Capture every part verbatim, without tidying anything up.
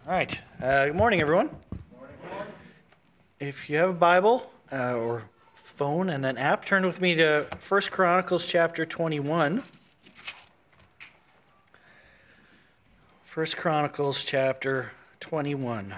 All right. Uh, good morning, everyone. Morning. Morning. If you have a Bible uh, or phone and an app, turn with me to First Chronicles chapter twenty-one. First Chronicles chapter twenty-one.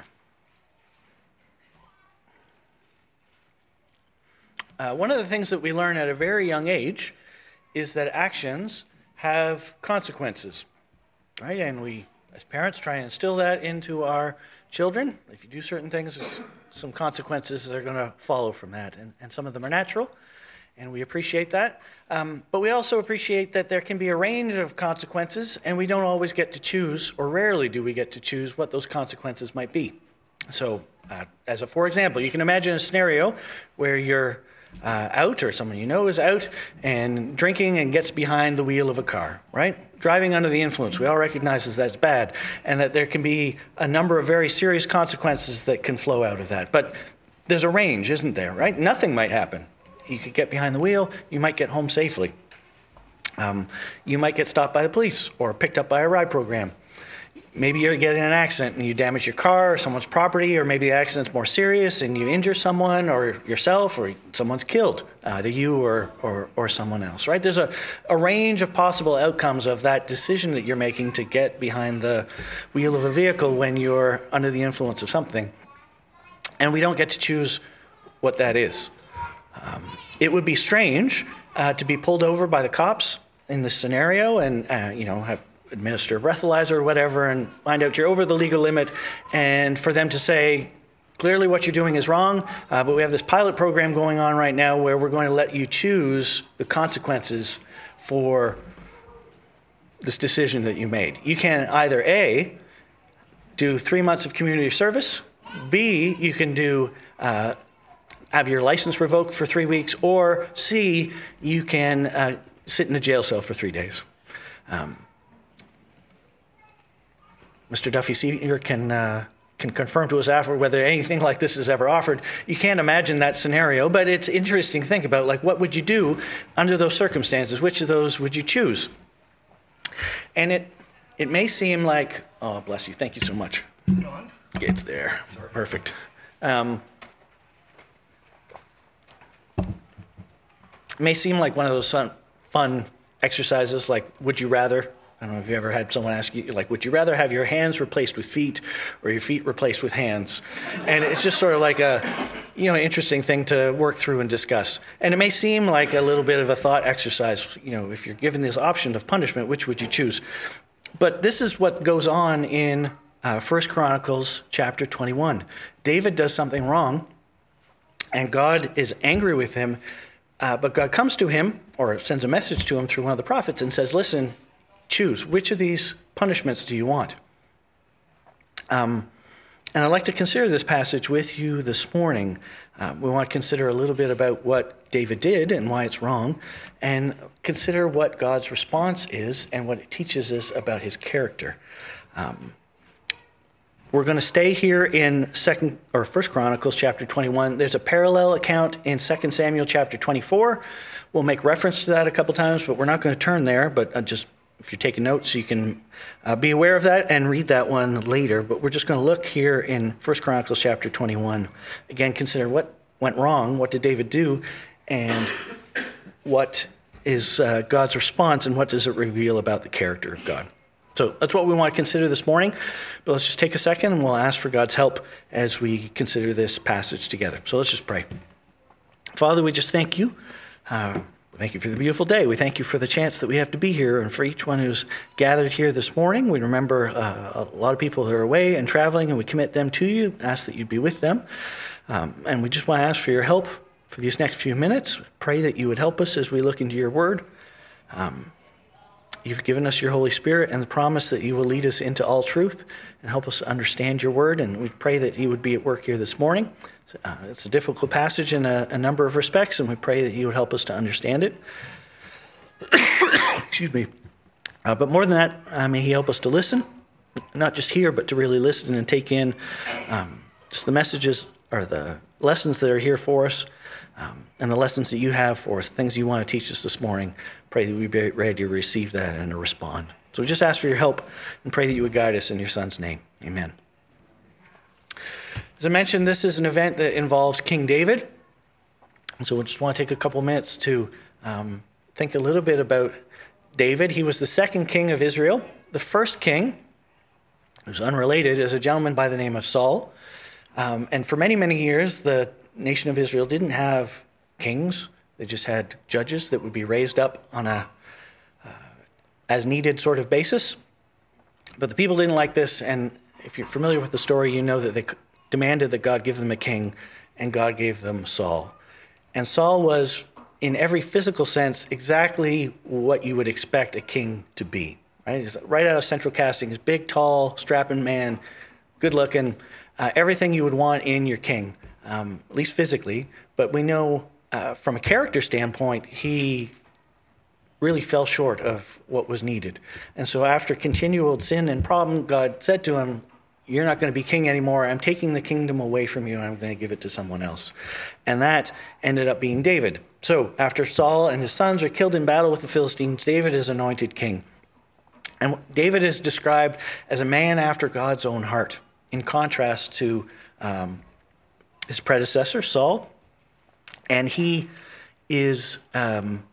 Uh, one of the things that we learn at a very young age is that actions have consequences, right? And we, as parents, try and instill that into our children. If you do certain things, there's some consequences that are going to follow from that, and, and some of them are natural, and we appreciate that. Um, but we also appreciate that there can be a range of consequences, and we don't always get to choose, or rarely do we get to choose what those consequences might be. So, uh, as a for example, you can imagine a scenario where you're uh, out, or someone you know is out, and drinking and gets behind the wheel of a car, right? Driving under the influence, we all recognize that that's bad, and that there can be a number of very serious consequences that can flow out of that. But there's a range, isn't there, right? Nothing might happen. You could get behind the wheel, you might get home safely. Um, you might get stopped by the police or picked up by a ride program. Maybe you're getting in an accident and you damage your car or someone's property, or maybe the accident's more serious and you injure someone or yourself, or someone's killed, either you or, or, or someone else, right? There's a, a range of possible outcomes of that decision that you're making to get behind the wheel of a vehicle when you're under the influence of something. And we don't get to choose what that is. Um, it would be strange uh, to be pulled over by the cops in this scenario and, uh, you know, have administer a breathalyzer or whatever and find out you're over the legal limit, and for them to say, clearly what you're doing is wrong, uh, but we have this pilot program going on right now where we're going to let you choose the consequences for this decision that you made. You can either A, do three months of community service, B, you can do uh, have your license revoked for three weeks, or C, you can uh, sit in a jail cell for three days. Um, Mister Duffy Senior can uh, can confirm to us after whether anything like this is ever offered. You can't imagine that scenario, but it's interesting to think about, like, what would you do under those circumstances? Which of those would you choose? And it it may seem like, oh, bless you, thank you so much. It's there. Sorry. Perfect. Um, it may seem like one of those fun, fun exercises, like, would you rather? I don't know if you ever had someone ask you, like, would you rather have your hands replaced with feet or your feet replaced with hands? And it's just sort of like a, you know, interesting thing to work through and discuss. And it may seem like a little bit of a thought exercise, you know, if you're given this option of punishment, which would you choose? But this is what goes on in uh, First Chronicles chapter twenty-one. David does something wrong, and God is angry with him, uh, but God comes to him, or sends a message to him through one of the prophets, and says, listen, choose. Which of these punishments do you want? Um, and I'd like to consider this passage with you this morning. Uh, we want to consider a little bit about what David did and why it's wrong, and consider what God's response is and what it teaches us about his character. Um, we're going to stay here in Second or First Chronicles chapter twenty-one. There's a parallel account in Second Samuel chapter twenty-four. We'll make reference to that a couple times, but we're not going to turn there. But uh, just if you're taking notes, you can uh, be aware of that and read that one later. But we're just going to look here in First Chronicles chapter twenty-one. Again, consider what went wrong, what did David do, and what is uh, God's response, and what does it reveal about the character of God. So that's what we want to consider this morning. But let's just take a second and we'll ask for God's help as we consider this passage together. So let's just pray. Father, we just thank you. Uh, Thank you for the beautiful day. We thank you for the chance that we have to be here, and for each one who's gathered here this morning. We remember uh, a lot of people who are away and traveling, and we commit them to you, ask that you'd be with them. Um, and we just want to ask for your help for these next few minutes. Pray that you would help us as we look into your word. Um, you've given us your Holy Spirit and the promise that you will lead us into all truth and help us understand your word, and we pray that you would be at work here this morning. Uh, it's a difficult passage in a, a number of respects, and we pray that you would help us to understand it. Excuse me. Uh, but more than that, uh, may he help us to listen, not just hear, but to really listen and take in um, just the messages or the lessons that are here for us, um, and the lessons that you have for us, things you want to teach us this morning. Pray that we be ready to receive that and to respond. So we just ask for your help and pray that you would guide us in your Son's name. Amen. As I mentioned, this is an event that involves King David. And so we just want to take a couple minutes to um, think a little bit about David. He was the second king of Israel. The first king, who's unrelated, is a gentleman by the name of Saul. Um, and for many, many years, the nation of Israel didn't have kings. They just had judges that would be raised up on a uh, as-needed sort of basis. But the people didn't like this, and if you're familiar with the story, you know that they demanded that God give them a king, and God gave them Saul. And Saul was, in every physical sense, exactly what you would expect a king to be. Right? He's right out of central casting. He's big, tall, strapping man, good-looking, uh, everything you would want in your king, um, at least physically. But we know uh, from a character standpoint, he really fell short of what was needed. And so after continual sin and problem, God said to him, you're not going to be king anymore. I'm taking the kingdom away from you, and I'm going to give it to someone else. And that ended up being David. So after Saul and his sons are killed in battle with the Philistines, David is anointed king. And David is described as a man after God's own heart, in contrast to um, his predecessor, Saul. And he is um,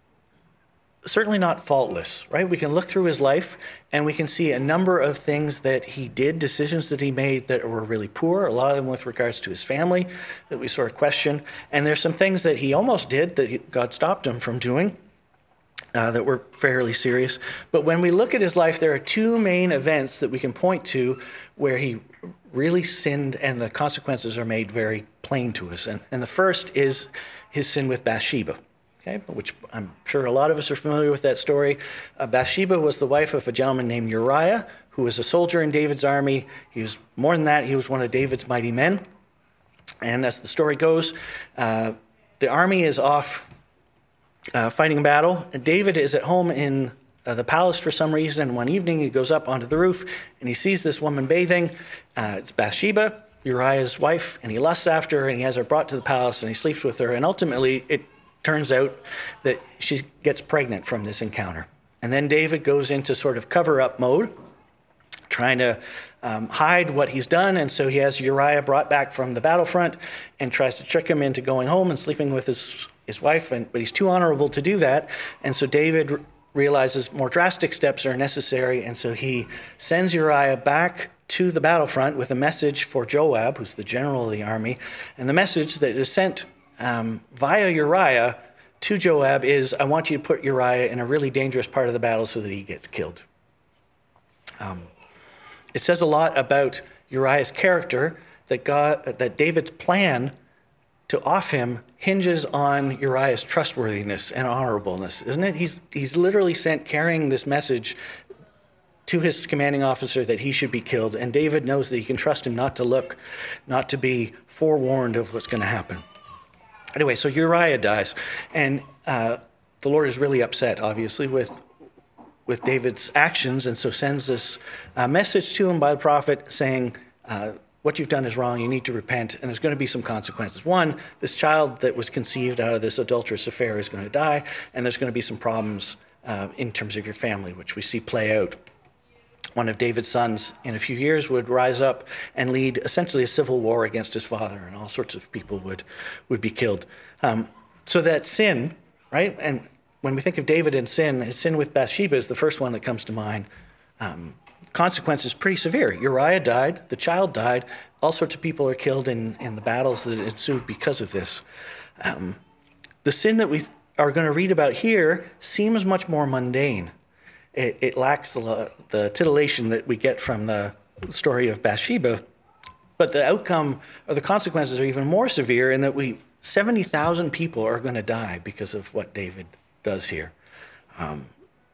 certainly not faultless, right? We can look through his life and we can see a number of things that he did, decisions that he made that were really poor, a lot of them with regards to his family that we sort of question. And there's some things that he almost did that he, God stopped him from doing uh, that were fairly serious. But when we look at his life, there are two main events that we can point to where he really sinned and the consequences are made very plain to us. And, and the first is his sin with Bathsheba. Okay, which I'm sure a lot of us are familiar with that story. Uh, Bathsheba was the wife of a gentleman named Uriah, who was a soldier in David's army. He was more than that, he was one of David's mighty men. And as the story goes, uh, the army is off uh, fighting a battle, and David is at home in uh, the palace for some reason. And one evening he goes up onto the roof and he sees this woman bathing. Uh, it's Bathsheba, Uriah's wife, and he lusts after her and he has her brought to the palace and he sleeps with her. And ultimately it turns out that she gets pregnant from this encounter. And then David goes into sort of cover-up mode, trying to um, hide what he's done. And so he has Uriah brought back from the battlefront and tries to trick him into going home and sleeping with his, his wife. And, but he's too honorable to do that. And so David r- realizes more drastic steps are necessary. And so he sends Uriah back to the battlefront with a message for Joab, who's the general of the army. And the message that is sent Um, via Uriah to Joab is, I want you to put Uriah in a really dangerous part of the battle so that he gets killed. Um, it says a lot about Uriah's character that God, that David's plan to off him hinges on Uriah's trustworthiness and honorableness, isn't it? He's he's literally sent carrying this message to his commanding officer that he should be killed, and David knows that he can trust him not to look, not to be forewarned of what's going to happen. Anyway, so Uriah dies, and uh, the Lord is really upset, obviously, with with David's actions, and so sends this uh, message to him by the prophet saying, uh, what you've done is wrong, you need to repent, and there's going to be some consequences. One, this child that was conceived out of this adulterous affair is going to die, and there's going to be some problems uh, in terms of your family, which we see play out. One of David's sons in a few years would rise up and lead essentially a civil war against his father, and all sorts of people would, would be killed. Um, so that sin, right? And when we think of David and sin, his sin with Bathsheba is the first one that comes to mind. Um, consequences pretty severe. Uriah died, the child died, all sorts of people are killed in, in the battles that ensued because of this. Um, the sin that we are going to read about here seems much more mundane. It, it lacks the, the titillation that we get from the story of Bathsheba, but the outcome or the consequences are even more severe in that we seventy thousand people are going to die because of what David does here. Um,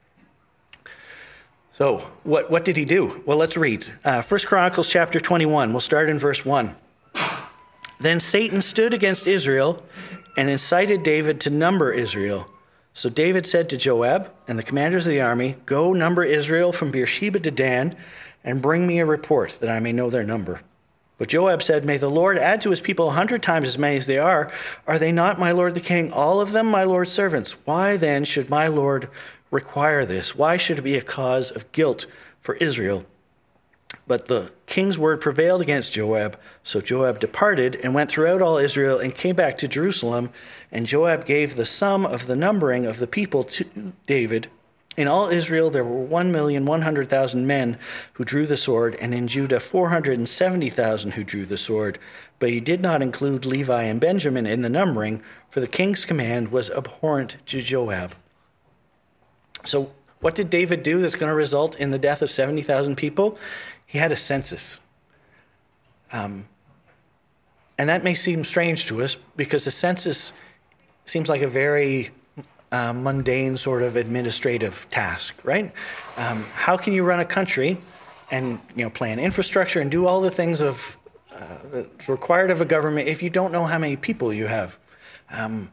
so what, what did he do? Well, let's read. Uh, First Chronicles chapter twenty-one. We'll start in verse one. Then Satan stood against Israel and incited David to number Israel. So David said to Joab and the commanders of the army, go number Israel from Beersheba to Dan and bring me a report that I may know their number. But Joab said, may the Lord add to his people a hundred times as many as they are. Are they not, my lord the king, all of them my lord's servants? Why then should my lord require this? Why should it be a cause of guilt for Israel? But the king's word prevailed against Joab. So Joab departed and went throughout all Israel and came back to Jerusalem. And Joab gave the sum of the numbering of the people to David. In all Israel there were one million one hundred thousand men who drew the sword, and in Judah four hundred seventy thousand who drew the sword. But he did not include Levi and Benjamin in the numbering, for the king's command was abhorrent to Joab. So what did David do that's going to result in the death of seventy thousand people? He had a census. Um, and that may seem strange to us because a census seems like a very uh, mundane sort of administrative task, right? Um, how can you run a country and, you know, plan infrastructure and do all the things of uh, that's required of a government if you don't know how many people you have? Um,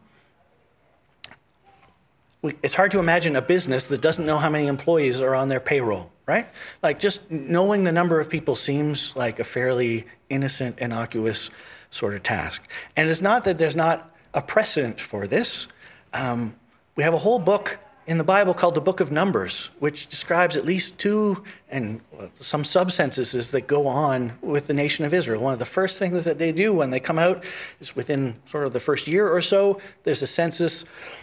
we, it's hard to imagine a business that doesn't know how many employees are on their payroll, right? Like just knowing the number of people seems like a fairly innocent, innocuous sort of task. And it's not that there's not a precedent for this. Um, we have a whole book in the Bible called the Book of Numbers, which describes at least two and some sub-censuses that go on with the nation of Israel. One of the first things that they do when they come out is within sort of the first year or so, there's a census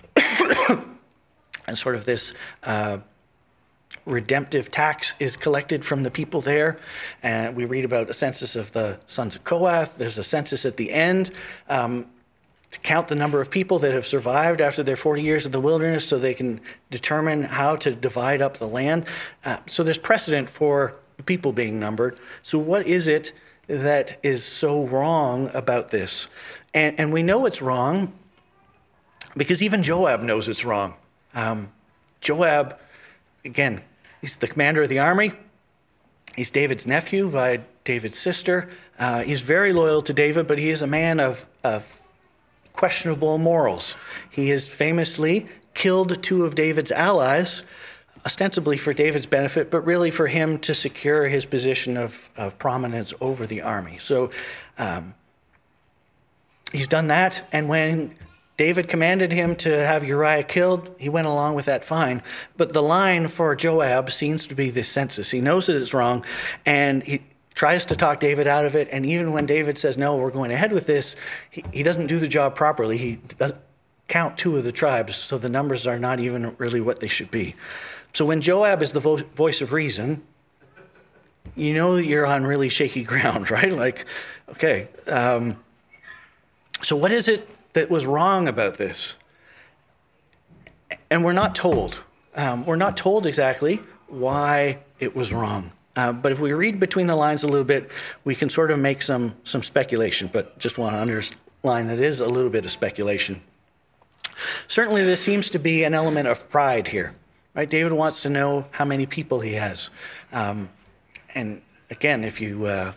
and sort of this uh, redemptive tax is collected from the people there. And we read about a census of the sons of Kohath. There's a census at the end um, to count the number of people that have survived after their forty years of the wilderness so they can determine how to divide up the land. Uh, so there's precedent for people being numbered. So what is it that is so wrong about this? And, and we know it's wrong because even Joab knows it's wrong. Um, Joab, again, he's the commander of the army. He's David's nephew by David's sister. Uh, he's very loyal to David, but he is a man of, of questionable morals. He has famously killed two of David's allies, ostensibly for David's benefit, but really for him to secure his position of, of prominence over the army. So um, he's done that, and when David commanded him to have Uriah killed, he went along with that fine. But the line for Joab seems to be this census. He knows that it's wrong, and he tries to talk David out of it. And even when David says, no, we're going ahead with this, he, he doesn't do the job properly. He doesn't count two of the tribes, so the numbers are not even really what they should be. So when Joab is the vo- voice of reason, you know you're on really shaky ground, right? Like, okay, um, so what is it that was wrong about this? And we're not told. Um, we're not told exactly why it was wrong. Uh, but if we read between the lines a little bit, we can sort of make some, some speculation, but just want to underline that it is a little bit of speculation. Certainly there seems to be an element of pride here, right? David wants to know how many people he has. Um, and again, if you uh,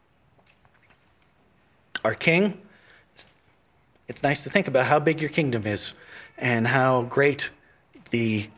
are king, it's nice to think about how big your kingdom is and how great the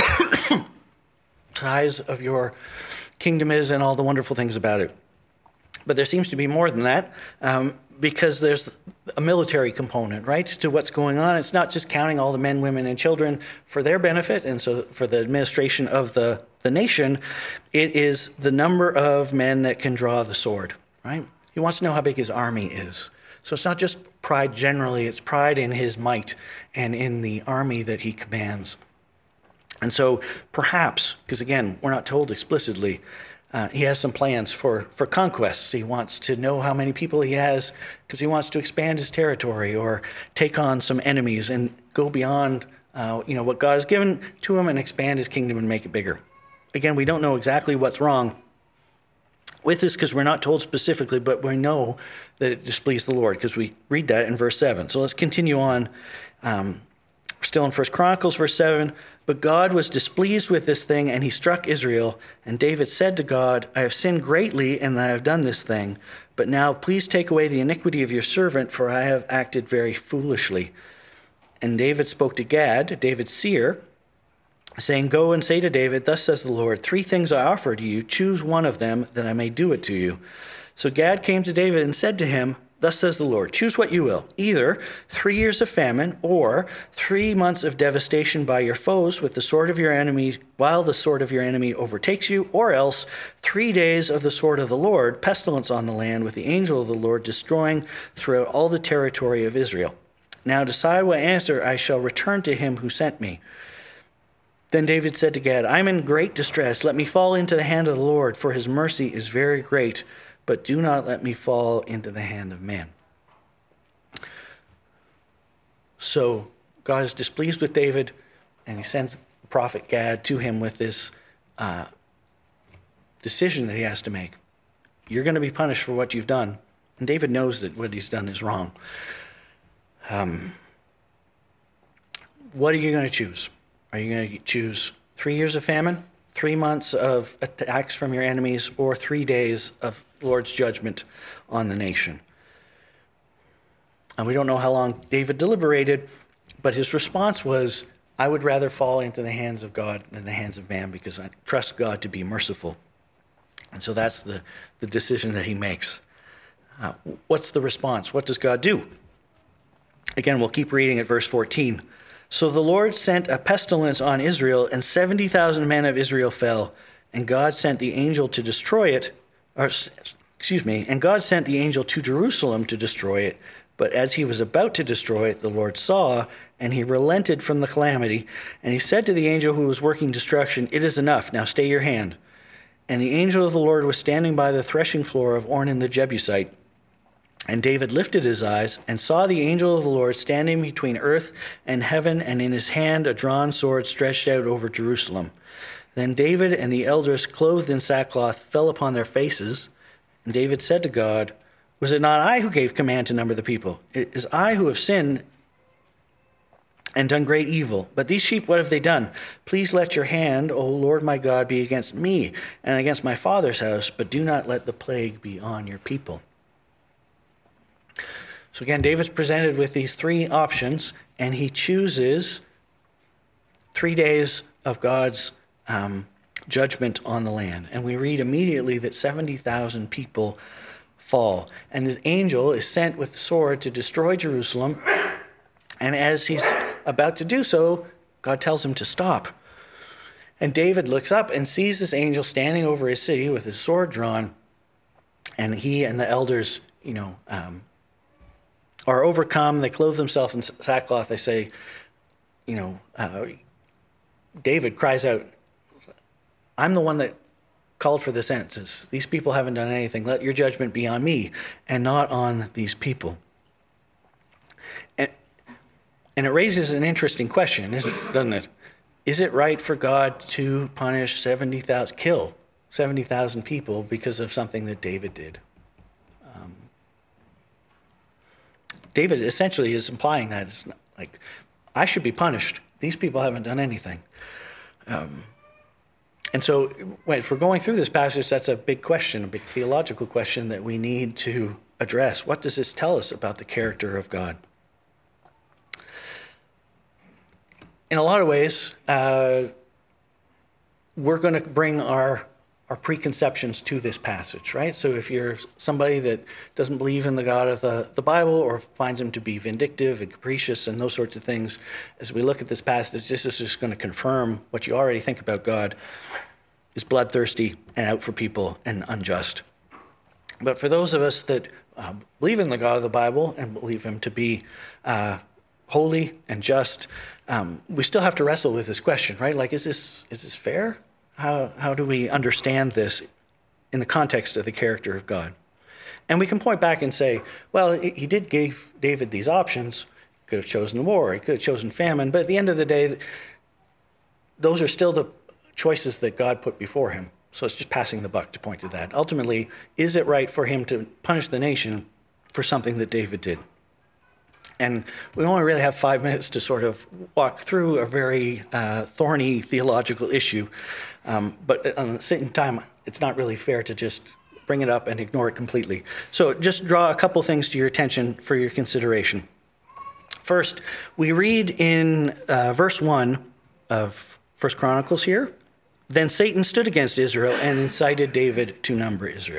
size of your kingdom is and all the wonderful things about it. But there seems to be more than that um, because there's a military component, right, to what's going on. It's not just counting all the men, women, and children for their benefit and so for the administration of the, the nation. It is the number of men that can draw the sword, right? He wants to know how big his army is. So it's not just pride generally, it's pride in his might and in the army that he commands. And so perhaps, because again, we're not told explicitly, uh, he has some plans for, for conquests. He wants to know how many people he has because he wants to expand his territory or take on some enemies and go beyond uh, you know, what God has given to him and expand his kingdom and make it bigger. Again, we don't know exactly what's wrong with this because we're not told specifically, but we know that it displeased the Lord because we read that in verse seven. So let's continue on. Um, we're still in First Chronicles, verse seven. But God was displeased with this thing, and he struck Israel. And David said to God, I have sinned greatly, and I have done this thing. But now please take away the iniquity of your servant, for I have acted very foolishly. And David spoke to Gad, David's seer, saying, Go and say to David, Thus says the Lord, three things I offer to you. Choose one of them, that I may do it to you. So Gad came to David and said to him, Thus says the Lord, choose what you will, either three years of famine or three months of devastation by your foes with the sword of your enemy, while the sword of your enemy overtakes you, or else three days of the sword of the Lord, pestilence on the land, with the angel of the Lord destroying throughout all the territory of Israel. Now decide what answer I shall return to him who sent me. Then David said to Gad, I am in great distress. Let me fall into the hand of the Lord, for his mercy is very great. But do not let me fall into the hand of man. So God is displeased with David, and he sends the prophet Gad to him with this uh, decision that he has to make. You're going to be punished for what you've done. And David knows that what he's done is wrong. Um, what are you going to choose? Are you going to choose three years of famine, three months of attacks from your enemies, or three days of the Lord's judgment on the nation? And we don't know how long David deliberated, but his response was, I would rather fall into the hands of God than the hands of man, because I trust God to be merciful. And so that's the, the decision that he makes. Uh, what's the response? What does God do? Again, we'll keep reading at verse fourteen. So the Lord sent a pestilence on Israel, and seventy thousand men of Israel fell. And God sent the angel to destroy it, or excuse me, and God sent the angel to Jerusalem to destroy it. But as he was about to destroy it, the Lord saw, and he relented from the calamity. And he said to the angel who was working destruction, it is enough, now stay your hand. And the angel of the Lord was standing by the threshing floor of Ornan the Jebusite. And David lifted his eyes and saw the angel of the Lord standing between earth and heaven, and in his hand a drawn sword stretched out over Jerusalem. Then David and the elders, clothed in sackcloth, fell upon their faces. And David said to God, was it not I who gave command to number the people? It is I who have sinned and done great evil. But these sheep, what have they done? Please let your hand, O Lord my God, be against me and against my father's house, but do not let the plague be on your people. So again, David's presented with these three options, and he chooses three days of God's um, judgment on the land. And we read immediately that seventy thousand people fall. And the angel is sent with the sword to destroy Jerusalem. And as he's about to do so, God tells him to stop. And David looks up and sees this angel standing over his city with his sword drawn. And he and the elders, you know, um, are overcome. They clothe themselves in sackcloth. They say, you know, uh, David cries out, I'm the one that called for the census. These people haven't done anything. Let your judgment be on me and not on these people. And, and it raises an interesting question, isn't, doesn't it? Is it right for God to punish seventy thousand, kill seventy thousand people because of something that David did? David essentially is implying that it's not, like, I should be punished. These people haven't done anything. Um, and so as we're going through this passage, that's a big question, a big theological question that we need to address. What does this tell us about the character of God? In a lot of ways, uh, we're going to bring our our preconceptions to this passage, right? So if you're somebody that doesn't believe in the God of the, the Bible, or finds him to be vindictive and capricious and those sorts of things, as we look at this passage, this is just going to confirm what you already think about God is bloodthirsty and out for people and unjust. But for those of us that uh, believe in the God of the Bible and believe him to be uh, holy and just, um, we still have to wrestle with this question, right? Like, is this is this fair? How how do we understand this in the context of the character of God? And we can point back and say, well, he did give David these options. He could have chosen war, he could have chosen famine, but at the end of the day, those are still the choices that God put before him. So it's just passing the buck to point to that. Ultimately, is it right for him to punish the nation for something that David did? And we only really have five minutes to sort of walk through a very uh, thorny theological issue. Um, but at the same time, it's not really fair to just bring it up and ignore it completely. So just draw a couple things to your attention for your consideration. First, we read in uh, verse one of First Chronicles here, then Satan stood against Israel and incited David to number Israel.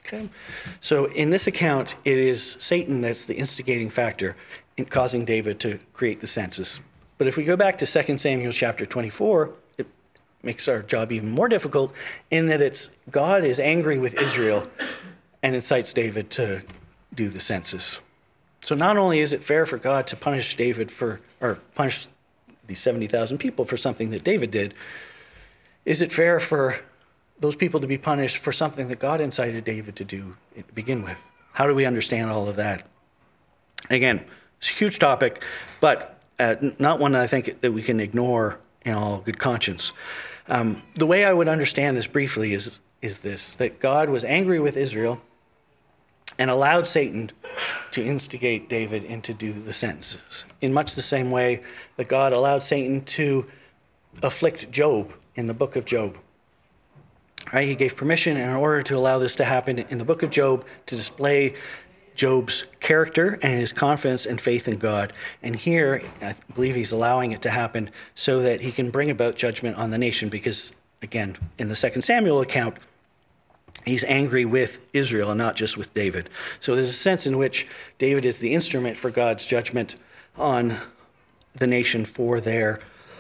Okay. So in this account, it is Satan that's the instigating factor in causing David to create the census. But if we go back to Second Samuel chapter twenty-four, it makes our job even more difficult in that it's God is angry with Israel and incites David to do the census. So not only is it fair for God to punish David for, or punish these seventy thousand people for something that David did, is it fair for those people to be punished for something that God incited David to do to begin with? How do we understand all of that? Again, it's a huge topic, but uh, not one that I think that we can ignore in all good conscience. Um, the way I would understand this briefly is, is this, that God was angry with Israel and allowed Satan to instigate David into do the sentences, in much the same way that God allowed Satan to afflict Job in the book of Job. Right? He gave permission in order to allow this to happen in the book of Job to display Job's character and his confidence and faith in God. And here, I believe he's allowing it to happen so that he can bring about judgment on the nation because, again, in the Second Samuel account, he's angry with Israel and not just with David. So there's a sense in which David is the instrument for God's judgment on the nation for their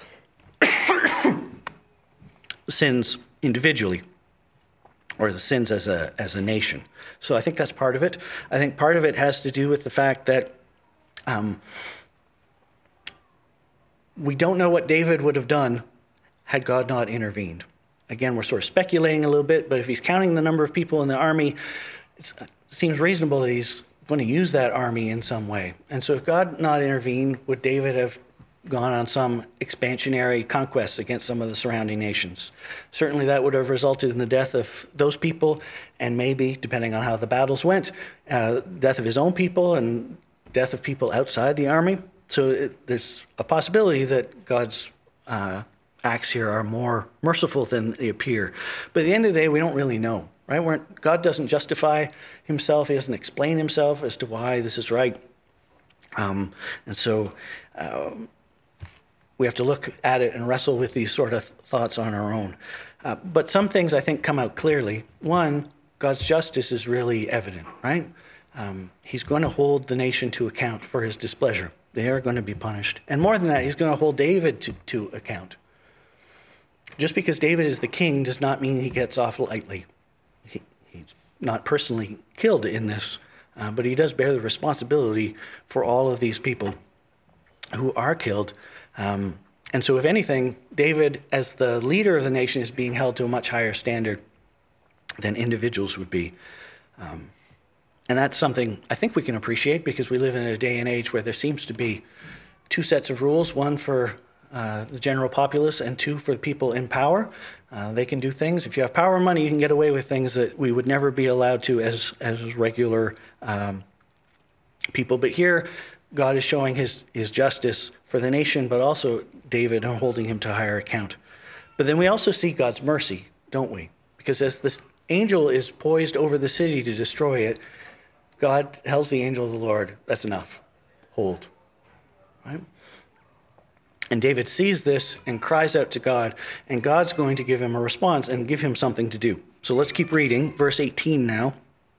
sins individually, or the sins as a as a nation. So I think that's part of it. I think part of it has to do with the fact that um, we don't know what David would have done had God not intervened. Again, we're sort of speculating a little bit, but if he's counting the number of people in the army, it's, it seems reasonable that he's going to use that army in some way. And so if God not intervened, would David have gone on some expansionary conquests against some of the surrounding nations? Certainly that would have resulted in the death of those people, and maybe, depending on how the battles went, uh, death of his own people and death of people outside the army. So it, there's a possibility that God's uh, acts here are more merciful than they appear. But at the end of the day, we don't really know, right? We're, God doesn't justify himself. He doesn't explain himself as to why this is right. Um, and so uh, we have to look at it and wrestle with these sort of thoughts on our own. Uh, but some things I think come out clearly. One, God's justice is really evident, right? Um, he's going to hold the nation to account for his displeasure. They are going to be punished. And more than that, he's going to hold David to, to account. Just because David is the king does not mean he gets off lightly. He, he's not personally killed in this, uh, but he does bear the responsibility for all of these people who are killed. Um, and so if anything, David, as the leader of the nation, is being held to a much higher standard than individuals would be. Um, and that's something I think we can appreciate because we live in a day and age where there seems to be two sets of rules, one for uh, the general populace and two for the people in power. Uh, they can do things. If you have power and money, you can get away with things that we would never be allowed to as, as regular um, people. But here, God is showing his, his justice for the nation, but also David and holding him to higher account. But then we also see God's mercy, don't we? Because as this angel is poised over the city to destroy it, God tells the angel of the Lord, that's enough. Hold. Right? And David sees this and cries out to God, and God's going to give him a response and give him something to do. So let's keep reading, verse eighteen now.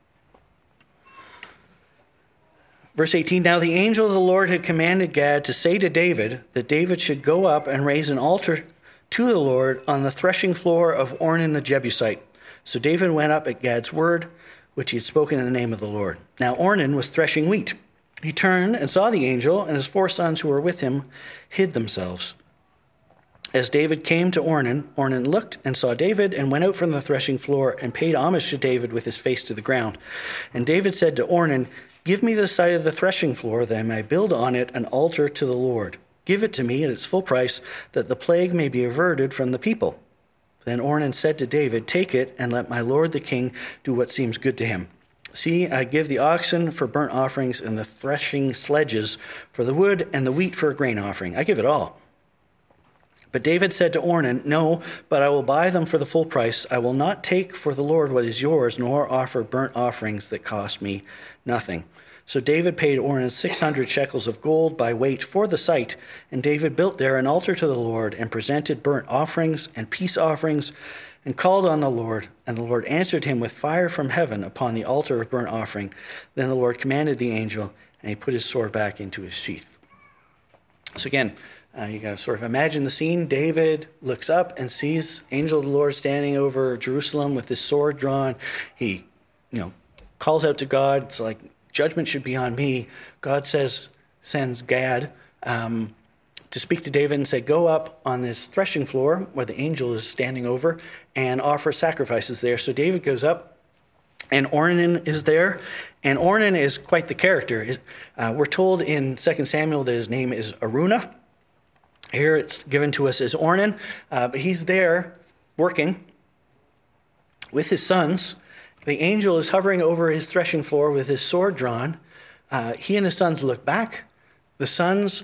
Verse eighteen, now the angel of the Lord had commanded Gad to say to David that David should go up and raise an altar to the Lord on the threshing floor of Ornan the Jebusite. So David went up at Gad's word, which he had spoken in the name of the Lord. Now Ornan was threshing wheat. He turned and saw the angel, and his four sons who were with him hid themselves. As David came to Ornan, Ornan looked and saw David and went out from the threshing floor and paid homage to David with his face to the ground. And David said to Ornan, give me the site of the threshing floor that I may build on it an altar to the Lord. Give it to me at its full price, that the plague may be averted from the people. Then Ornan said to David, take it, and let my lord the king do what seems good to him. See, I give the oxen for burnt offerings and the threshing sledges for the wood and the wheat for a grain offering. I give it all. But David said to Ornan, no, but I will buy them for the full price. I will not take for the Lord what is yours, nor offer burnt offerings that cost me nothing. So David paid Ornan six hundred shekels of gold by weight for the site, and David built there an altar to the Lord and presented burnt offerings and peace offerings and called on the Lord, and the Lord answered him with fire from heaven upon the altar of burnt offering. Then the Lord commanded the angel, and he put his sword back into his sheath. So again, uh, you got to sort of imagine the scene. David looks up and sees angel of the Lord standing over Jerusalem with his sword drawn. He, you know, calls out to God. It's like, judgment should be on me. God says, sends Gad um, to speak to David and say, go up on this threshing floor where the angel is standing over and offer sacrifices there. So David goes up, and Ornan is there. And Ornan is quite the character. Uh, we're told in Second Samuel that his name is Araunah. Here it's given to us as Ornan, uh, but he's there working with his sons. The angel is hovering over his threshing floor with his sword drawn. Uh, he and his sons look back. The sons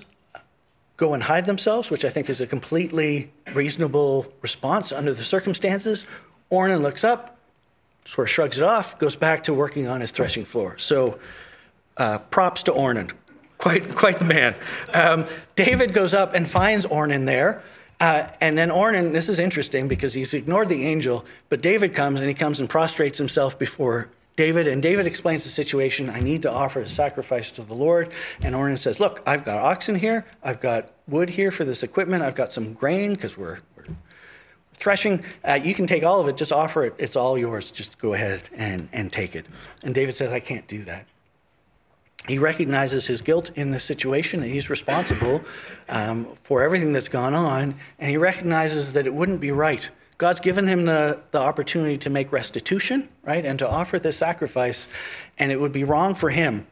go and hide themselves, which I think is a completely reasonable response under the circumstances. Ornan looks up, sort of shrugs it off, goes back to working on his threshing floor. So uh, props to Ornan. Quite, quite the man. Um, David goes up and finds Ornan there. Uh, and then Ornan, this is interesting because he's ignored the angel, but David comes and he comes and prostrates himself before David. And David explains the situation. I need to offer a sacrifice to the Lord. And Ornan says, look, I've got oxen here. I've got wood here for this equipment. I've got some grain because we're, we're threshing. Uh, you can take all of it. Just offer it. It's all yours. Just go ahead and, and take it. And David says, I can't do that. He recognizes his guilt in this situation, that he's responsible um, for everything that's gone on, and he recognizes that it wouldn't be right. God's given him the, the opportunity to make restitution, right, and to offer this sacrifice, and it would be wrong for him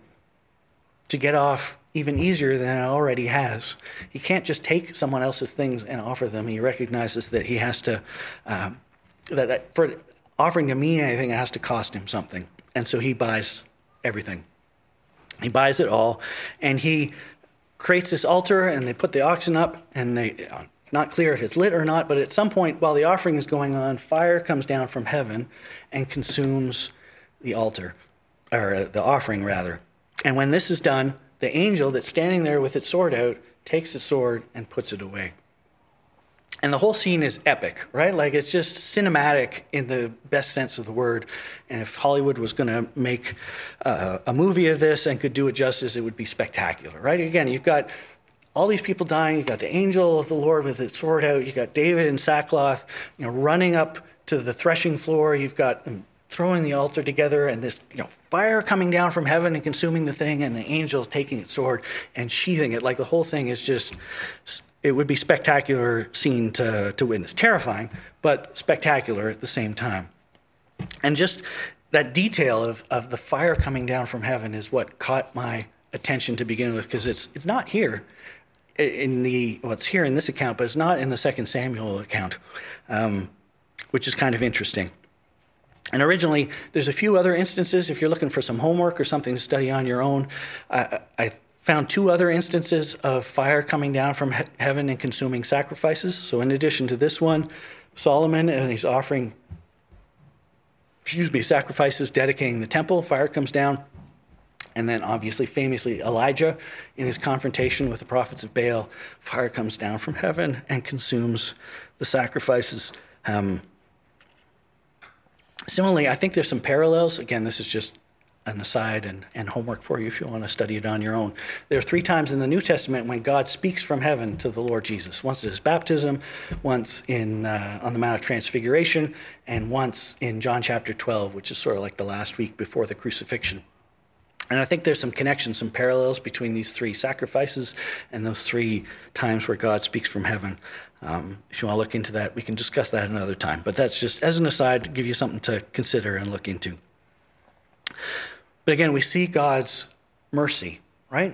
to get off even easier than it already has. He can't just take someone else's things and offer them. He recognizes that he has to, um, that, that for offering to mean anything, it has to cost him something, and so he buys everything. He buys it all, and he creates this altar, and they put the oxen up, and they, not clear if it's lit or not, but at some point while the offering is going on, fire comes down from heaven and consumes the altar, or the offering rather. And when this is done, the angel that's standing there with its sword out takes the sword and puts it away. And the whole scene is epic, right? Like, it's just cinematic in the best sense of the word. And if Hollywood was going to make uh, a movie of this and could do it justice, it would be spectacular, right? Again, you've got all these people dying. You've got the angel of the Lord with its sword out. You've got David in sackcloth, you know, running up to the threshing floor. You've got them throwing the altar together, and this, you know, fire coming down from heaven and consuming the thing, and the angel taking its sword and sheathing it. Like, the whole thing is just... It would be a spectacular scene to, to witness. Terrifying, but spectacular at the same time. And just that detail of, of the fire coming down from heaven is what caught my attention to begin with, because it's it's not here in the, well, it's here in this account, but it's not in the Second Samuel account, um, which is kind of interesting. And originally, there's a few other instances. If you're looking for some homework or something to study on your own, uh, I found two other instances of fire coming down from he- heaven and consuming sacrifices. So in addition to this one, Solomon, and he's offering, excuse me, sacrifices, dedicating the temple, fire comes down. And then obviously, famously, Elijah, in his confrontation with the prophets of Baal, fire comes down from heaven and consumes the sacrifices. Um, similarly, I think there's some parallels. Again, this is just an aside and, and homework for you if you want to study it on your own. There are three times in the New Testament when God speaks from heaven to the Lord Jesus. Once at his baptism, once in uh, on the Mount of Transfiguration, and once in John chapter twelve, which is sort of like the last week before the crucifixion. And I think there's some connections, some parallels between these three sacrifices and those three times where God speaks from heaven. Um, if you want to look into that, we can discuss that another time. But that's just as an aside to give you something to consider and look into. But again, we see God's mercy, right?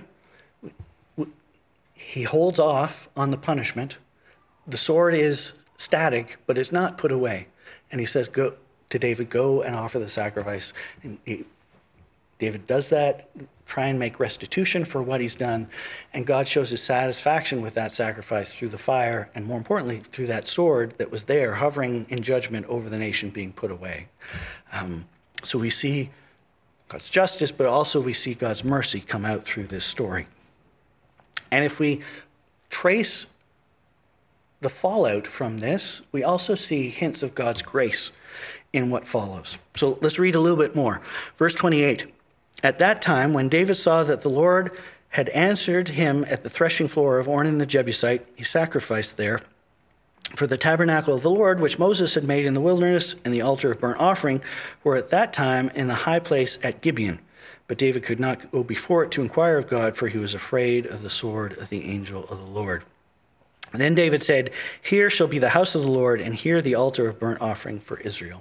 He holds off on the punishment. The sword is static, but it's not put away. And he says, "Go to David, go and offer the sacrifice." And he, David does that, try and make restitution for what he's done. And God shows his satisfaction with that sacrifice through the fire, and more importantly, through that sword that was there, hovering in judgment over the nation being put away. Um, so we see God's justice, but also we see God's mercy come out through this story. And if we trace the fallout from this, we also see hints of God's grace in what follows. So let's read a little bit more. Verse twenty-eight. At that time, when David saw that the Lord had answered him at the threshing floor of Ornan the Jebusite, he sacrificed there. For the tabernacle of the Lord, which Moses had made in the wilderness, and the altar of burnt offering, were at that time in the high place at Gibeon. But David could not go before it to inquire of God, for he was afraid of the sword of the angel of the Lord. And then David said, here shall be the house of the Lord, and here the altar of burnt offering for Israel.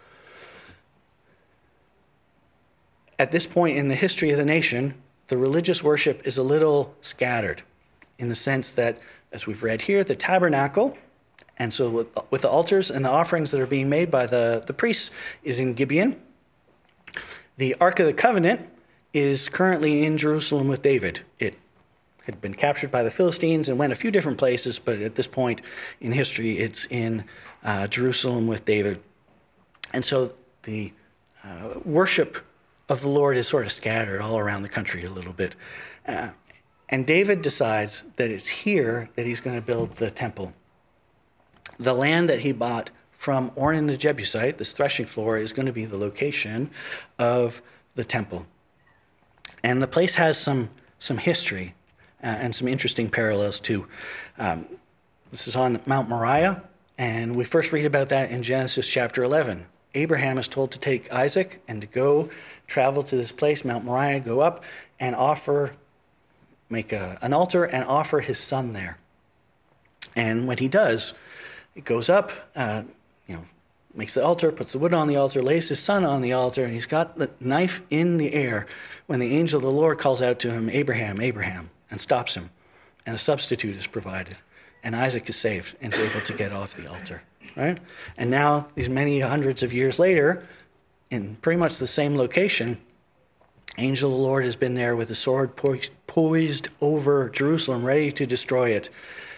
At this point in the history of the nation, the religious worship is a little scattered in the sense that, as we've read here, the tabernacle, and so with, with the altars and the offerings that are being made by the, the priests, is in Gibeon. The Ark of the Covenant is currently in Jerusalem with David. It had been captured by the Philistines and went a few different places, but at this point in history, it's in uh, Jerusalem with David. And so the uh, worship of the Lord is sort of scattered all around the country a little bit. Uh, and David decides that it's here that he's going to build the temple. The land that he bought from Ornan the Jebusite, this threshing floor, is going to be the location of the temple. And the place has some, some history uh, and some interesting parallels too. Um, this is on Mount Moriah, and we first read about that in Genesis chapter eleven. Abraham is told to take Isaac and to go travel to this place, Mount Moriah, go up and offer, make a, an altar and offer his son there. And when he does, he goes up, uh, you know, makes the altar, puts the wood on the altar, lays his son on the altar, and he's got the knife in the air when the angel of the Lord calls out to him, Abraham, Abraham, and stops him. And a substitute is provided. And Isaac is saved and is able to get off the altar. Right? And now, these many hundreds of years later, in pretty much the same location, angel of the Lord has been there with a sword poised over Jerusalem, ready to destroy it.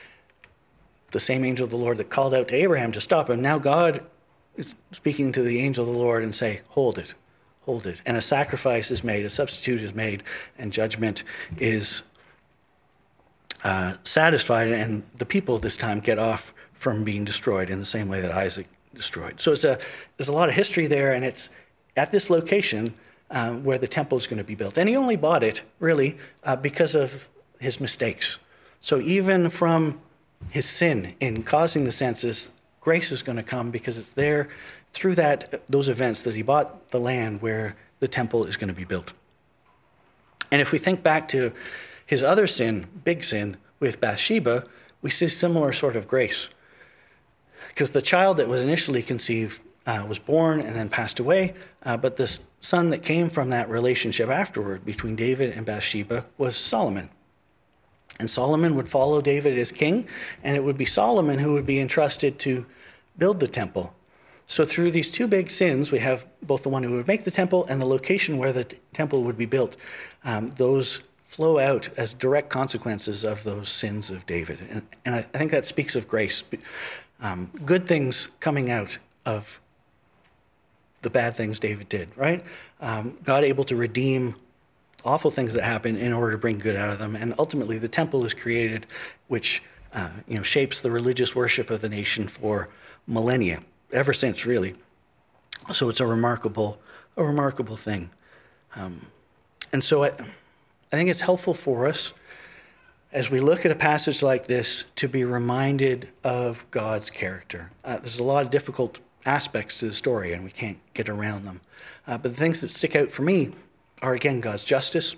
The same angel of the Lord that called out to Abraham to stop him. Now God is speaking to the angel of the Lord and say, hold it, hold it. And a sacrifice is made, a substitute is made, and judgment is uh, satisfied, and the people this time get off from being destroyed in the same way that Isaac destroyed. So it's a, there's a lot of history there, and it's at this location um, where the temple is going to be built. And he only bought it, really, uh, because of his mistakes. So even from his sin in causing the census, grace is going to come because it's there through that those events that he bought the land where the temple is going to be built. And if we think back to his other sin, big sin, with Bathsheba, we see similar sort of grace. Because the child that was initially conceived uh, was born and then passed away, uh, but the son that came from that relationship afterward between David and Bathsheba was Solomon. And Solomon would follow David as king, and it would be Solomon who would be entrusted to build the temple. So through these two big sins, we have both the one who would make the temple and the location where the t- temple would be built. Um, those flow out as direct consequences of those sins of David. And, and I, I think that speaks of grace. Um, good things coming out of the bad things David did, right? Um, God able to redeem awful things that happen in order to bring good out of them. And ultimately, the temple is created, which uh, you know shapes the religious worship of the nation for millennia, ever since, really. So it's a remarkable, a remarkable thing. Um, and so I, I think it's helpful for us, as we look at a passage like this, to be reminded of God's character. Uh, there's a lot of difficult aspects to the story, and we can't get around them. Uh, but the things that stick out for me are, again, God's justice,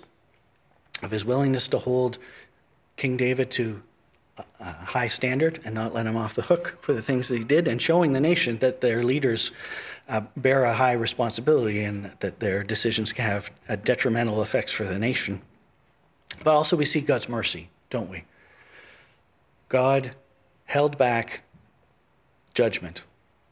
of his willingness to hold King David to a high standard and not let him off the hook for the things that he did, and showing the nation that their leaders uh, bear a high responsibility and that their decisions can have uh, detrimental effects for the nation. But also we see God's mercy, don't we? God held back judgment.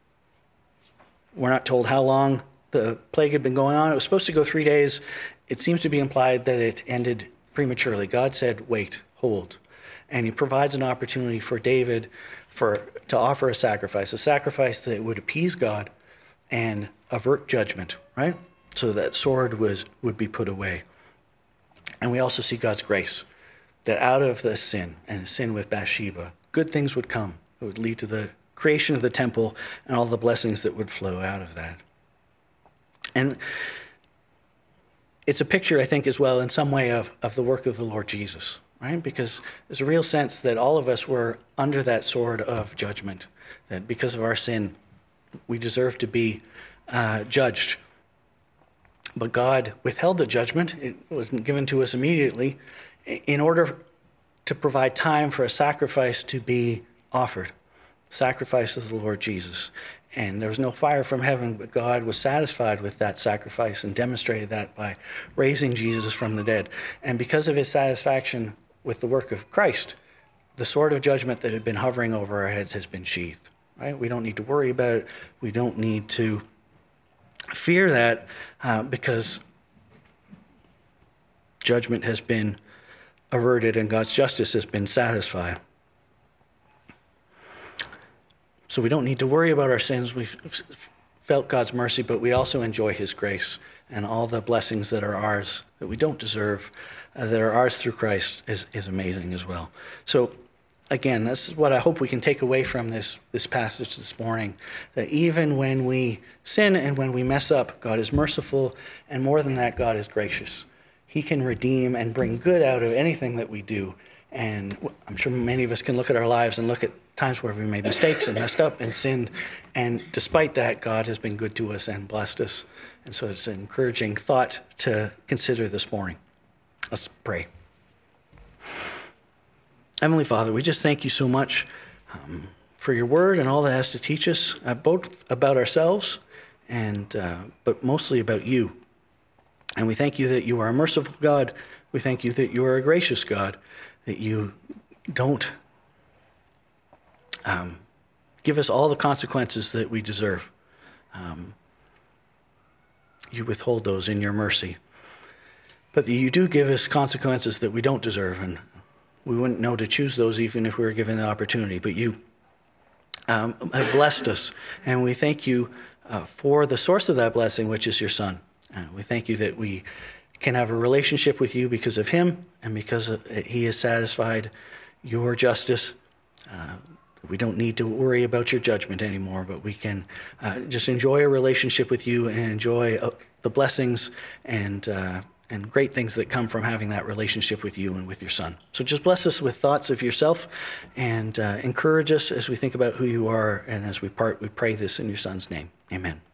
We're not told how long the plague had been going on. It was supposed to go three days. It seems to be implied that it ended prematurely. God said, wait, hold. And he provides an opportunity for David for to offer a sacrifice, a sacrifice that would appease God and avert judgment, right? So that sword was would be put away. And we also see God's grace, that out of the sin and sin with Bathsheba, good things would come It would lead to the creation of the temple and all the blessings that would flow out of that. And it's a picture, I think, as well, in some way, of, of the work of the Lord Jesus, right? Because there's a real sense that all of us were under that sword of judgment, that because of our sin, we deserve to be uh, judged. But God withheld the judgment. It wasn't given to us immediately in order to provide time for a sacrifice to be offered, sacrifice of the Lord Jesus. And there was no fire from heaven, but God was satisfied with that sacrifice and demonstrated that by raising Jesus from the dead. And because of his satisfaction with the work of Christ, the sword of judgment that had been hovering over our heads has been sheathed, right? We don't need to worry about it. We don't need to fear that uh, because judgment has been averted and God's justice has been satisfied. So we don't need to worry about our sins. We've felt God's mercy, but we also enjoy his grace and all the blessings that are ours, that we don't deserve, uh, that are ours through Christ is, is amazing as well. So again, that's what I hope we can take away from this, this passage this morning, that even when we sin and when we mess up, God is merciful, and more than that, God is gracious. He can redeem and bring good out of anything that we do. And I'm sure many of us can look at our lives and look at times where we made mistakes and messed up and sinned. And despite that, God has been good to us and blessed us. And so it's an encouraging thought to consider this morning. Let's pray. Heavenly Father, we just thank you so much um, for your word and all that it has to teach us, uh, both about ourselves and uh, but mostly about you. And we thank you that you are a merciful God. We thank you that you are a gracious God, that you don't um, give us all the consequences that we deserve. Um, you withhold those in your mercy. But that you do give us consequences that we don't deserve, and we wouldn't know to choose those even if we were given the opportunity. But you um, have blessed us, and we thank you uh, for the source of that blessing, which is your Son. Uh, we thank you that we can have a relationship with you because of him and because of, he has satisfied your justice. Uh, we don't need to worry about your judgment anymore, but we can uh, just enjoy a relationship with you and enjoy uh, the blessings and uh, and great things that come from having that relationship with you and with your Son. So just bless us with thoughts of yourself and uh, encourage us as we think about who you are, and as we part, we pray this in your Son's name. Amen.